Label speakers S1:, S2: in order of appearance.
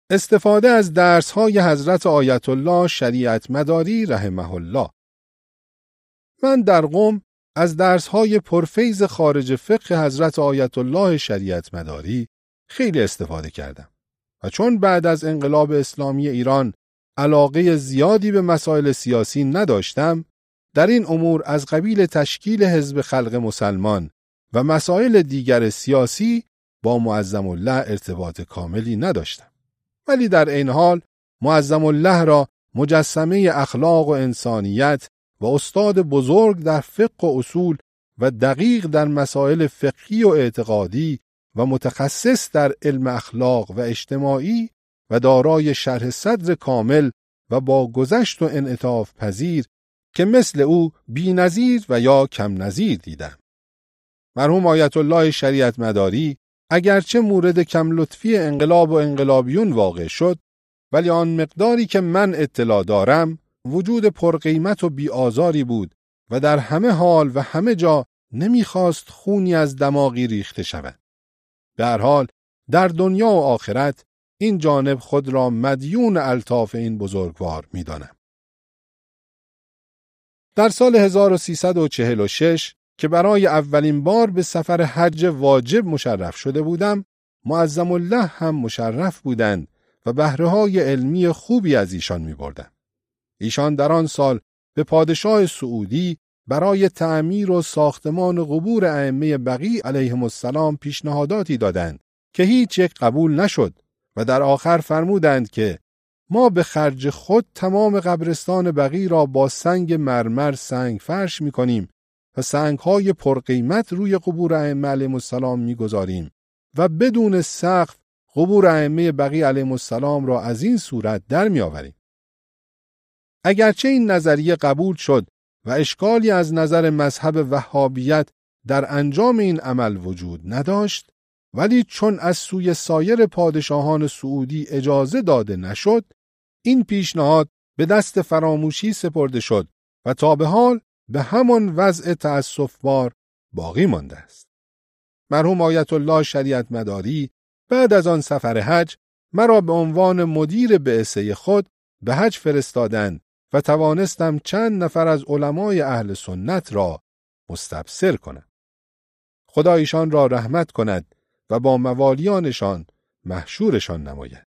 S1: استفاده از درس‌های حضرت آیت الله شریعت مداری رحمه الله. من در قم از درس‌های پرفیض خارج فقه حضرت آیت الله شریعت مداری خیلی استفاده کردم و چون بعد از انقلاب اسلامی ایران علاقه زیادی به مسائل سیاسی نداشتم، در این امور از قبیل تشکیل حزب خلق مسلمان و مسائل دیگر سیاسی با معظم الله ارتباط کاملی نداشتم. ولی در این حال معظم الله را مجسمه اخلاق و انسانیت و استاد بزرگ در فقه و اصول و دقیق در مسائل فقهی و اعتقادی و متخصص در علم اخلاق و اجتماعی و دارای شرح صدر کامل و با گذشت و انعطاف پذیر که مثل او بی‌نظیر و یا کم نظیر دیدم. مرحوم آیت الله شریعت مداری اگرچه مورد کم لطفی انقلاب و انقلابیون واقع شد، ولی آن مقداری که من اطلاع دارم وجود پرقیمت و بی‌آزاری بود و در همه حال و همه جا نمیخواست خونی از دماغی ریخته شود. به هر حال در دنیا و آخرت این جانب خود را مدیون الطاف این بزرگوار می‌دانم. در سال 1346 که برای اولین بار به سفر حج واجب مشرف شده بودم، معظم الله هم مشرف بودند و بهره‌های علمی خوبی از ایشان می‌بردم. ایشان در آن سال به پادشاه سعودی برای تعمیر و ساختمان قبور ائمه بقیع علیهم السلام پیشنهاداتی دادند که هیچ یک قبول نشد و در آخر فرمودند که ما به خرج خود تمام قبرستان بقیع را با سنگ مرمر سنگ فرش می‌کنیم و سنگ‌های پرقیمت روی قبور ائمه علیهم السلام می‌گذاریم و بدون سقف قبور ائمه بقیع علیهم السلام را از این صورت در می‌آوریم. اگرچه این نظریه قبول شد و اشکالی از نظر مذهب وهابیت در انجام این عمل وجود نداشت، ولی چون از سوی سایر پادشاهان سعودی اجازه داده نشد، این پیشنهاد به دست فراموشی سپرده شد و تا به حال به همان وضع تأسف‌بار باقی مانده است. مرحوم آیت الله شریعت مداری بعد از آن سفر حج مرا به عنوان مدیر بعثه خود به حج فرستادند و توانستم چند نفر از علمای اهل سنت را مستبصر کنم. خدا ایشان را رحمت کند و با موالیانشان محشورشان نماید.